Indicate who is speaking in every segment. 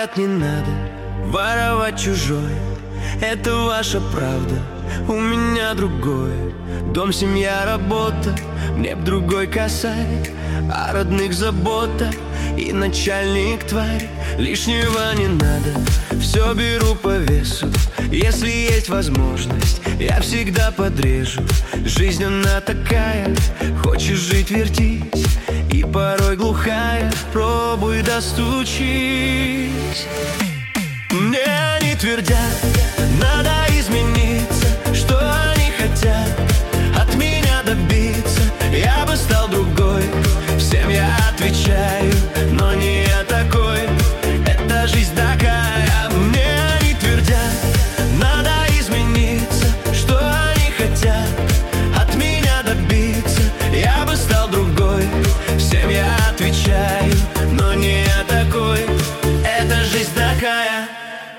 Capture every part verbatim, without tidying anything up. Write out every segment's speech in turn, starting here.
Speaker 1: говорят, не надо воровать чужое. Это ваша правда, у меня другое. Дом, семья, работа, мне б другой косарь. О родных забота и начальник тварь. Лишнего не надо, все беру по весу. Если есть возможность, я всегда подрежу. Жизнь она такая, хочешь жить — вертись. И порой глухая, пробуй достучись. Мне они твердят, надо измениться. Что они хотят от меня добиться? Я бы стал другой, всем я отвечаю, но не я такой. Это жизнь такая. Мне они твердят, надо измениться. Что они хотят от меня добиться? Я бы стал другой, всем я отвечаю, но не я такой. Это жизнь такая.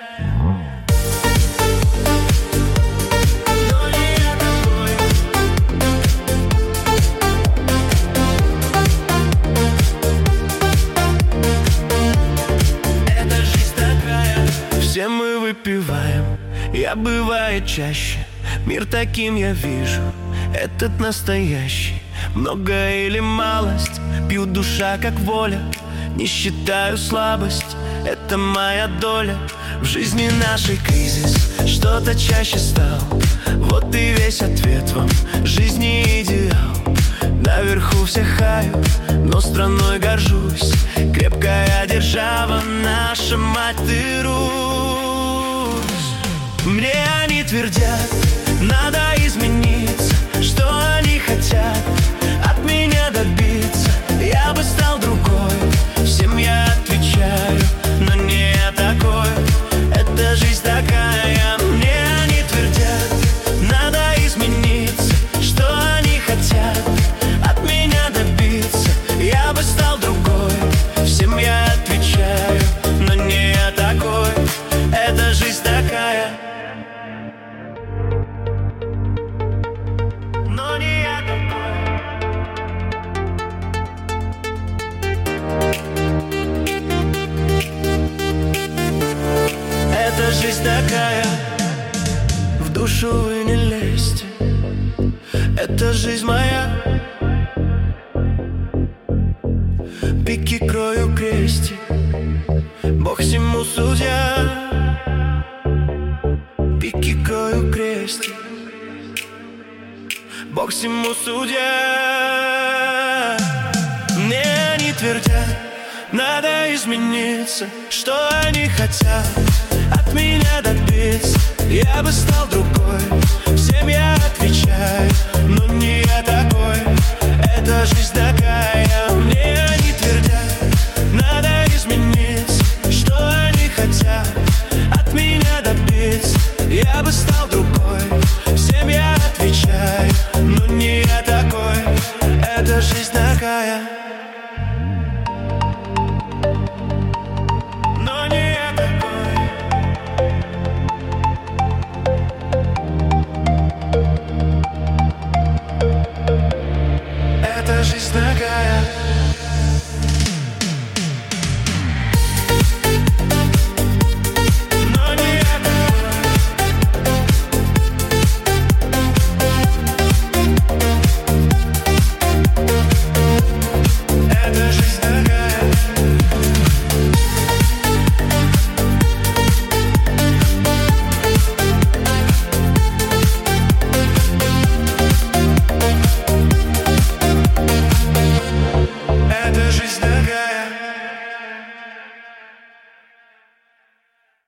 Speaker 1: Все мы выпиваем, я бывает чаще. Мир таким я вижу, этот настоящий. Много или малость, пью душа как воля. Не считаю слабость, это моя доля. В жизни нашей кризис, что-то чаще стал. Вот и весь ответ вам, жизни идеал. Наверху все хают, но страной горжусь. Крепкая держава, наша мать ты Русь. Мне они твердят, надо измениться. Что они хотят от меня добиться? Я бы стал другой, всем я отвечаю, но не я такой. Это жизнь такая. Мне они твердят, надо измениться. Что они хотят от меня добиться? Я бы стал другой, всем я отвечаю, но не я такой. Это жизнь такая. Но не я такой. Это жизнь такая. В душу вы не лезьте, это жизнь моя. Пики крою крестик, Бог всему судья. Пики крою крестик, Бог всему судья. Мне они твердят, надо измениться. Что они хотят от меня добиться? Я бы стал другой, всем я отвечаю, но не я такой. Это жизнь такая. Мне они твердят, надо измениться. Что они хотят от меня добиться? Я бы стал другой, всем я отвечаю, но не я такой. Это жизнь такая. Но не я такой. Это жизнь такая.